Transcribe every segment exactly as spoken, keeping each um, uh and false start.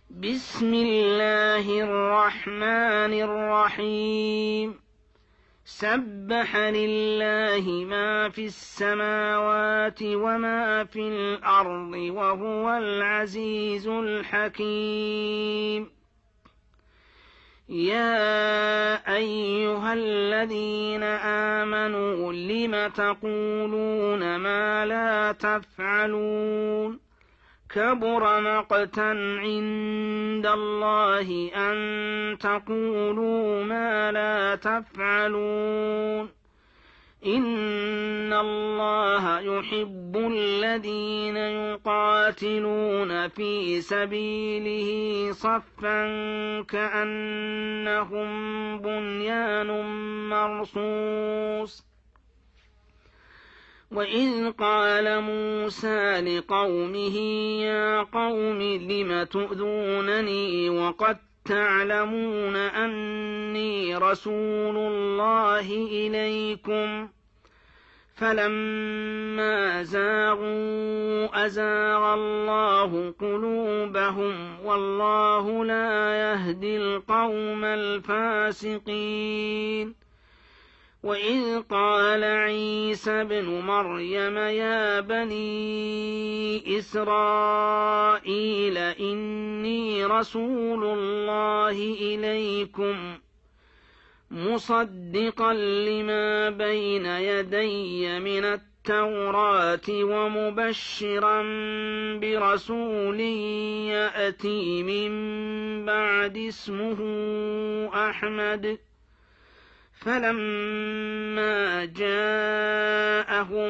بسم الله الرحمن الرحيم سبح لله ما في السماوات وما في الأرض وهو العزيز الحكيم. يا أيها الذين آمنوا لم تقولون ما لا تفعلون كبر مقتا عند الله أن تقولوا ما لا تفعلون إن الله يحب الذين يقاتلون في سبيله صفا كأنهم بنيان مرصوص. وإذ قال موسى لقومه يا قوم لم تؤذونني وقد تعلمون أني رسول الله إليكم فلما زاغوا أزاغ الله قلوبهم والله لا يهدي القوم الفاسقين. وإذ قال عيسى ابن مريم يا بني إسرائيل إني رسول الله إليكم مصدقا لما بين يدي من التوراة ومبشرا برسول يأتي من بعد اسمه أحمد. فلما جاءهم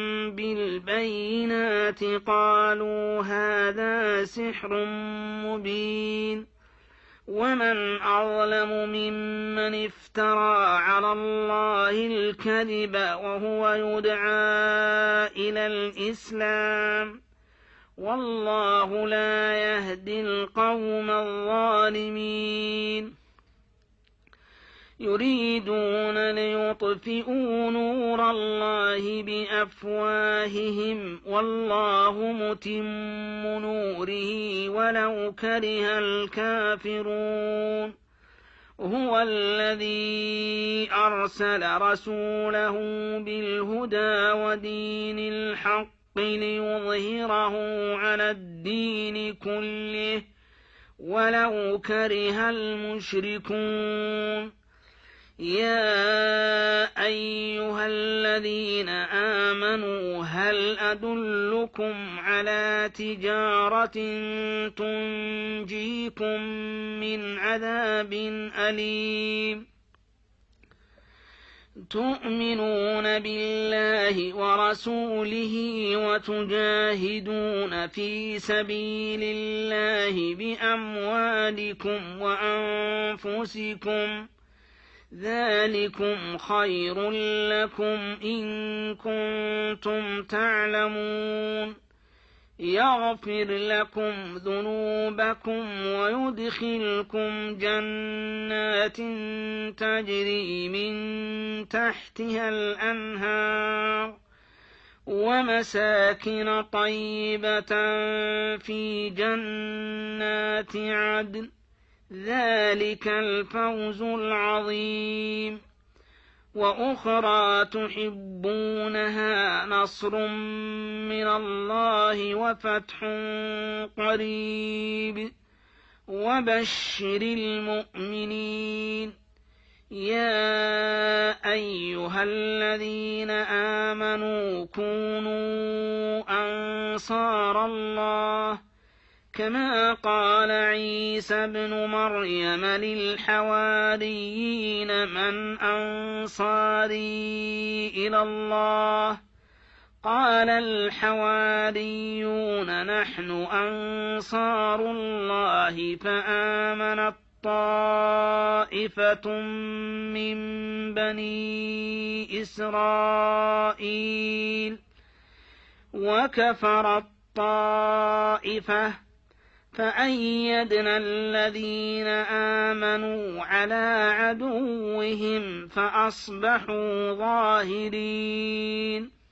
بالبينات قالوا هذا سحر مبين ومن أظلم ممن افترى على الله الكذب وهو يدعى إلى الإسلام والله لا يهدي القوم الظالمين. يريدون ليطفئوا نور الله بأفواههم والله متم نوره ولو كره الكافرون. هو الذي أرسل رسوله بالهدى ودين الحق ليظهره على الدين كله ولو كره المشركون. يا أيها الذين آمنوا هل أدلكم على تجارة تنجيكم من عذاب أليم تؤمنون بالله ورسوله وتجاهدون في سبيل الله بأموالكم وأنفسكم ذلكم خير لكم إن كنتم تعلمون. يغفر لكم ذنوبكم ويدخلكم جنات تجري من تحتها الأنهار ومساكن طيبة في جنات عدن ذلك الفوز العظيم. وأخرى تحبونها نصر من الله وفتح قريب وبشر المؤمنين. يا أيها الذين آمنوا كونوا أنصار الله كما قال عيسى ابن مريم للحواريين من أنصاري إلى الله قال الحواريون نحن أنصار الله فآمنت طائفة من بني إسرائيل وكفرت طائفة فأيدنا الذين آمنوا على عدوهم فأصبحوا ظاهرين.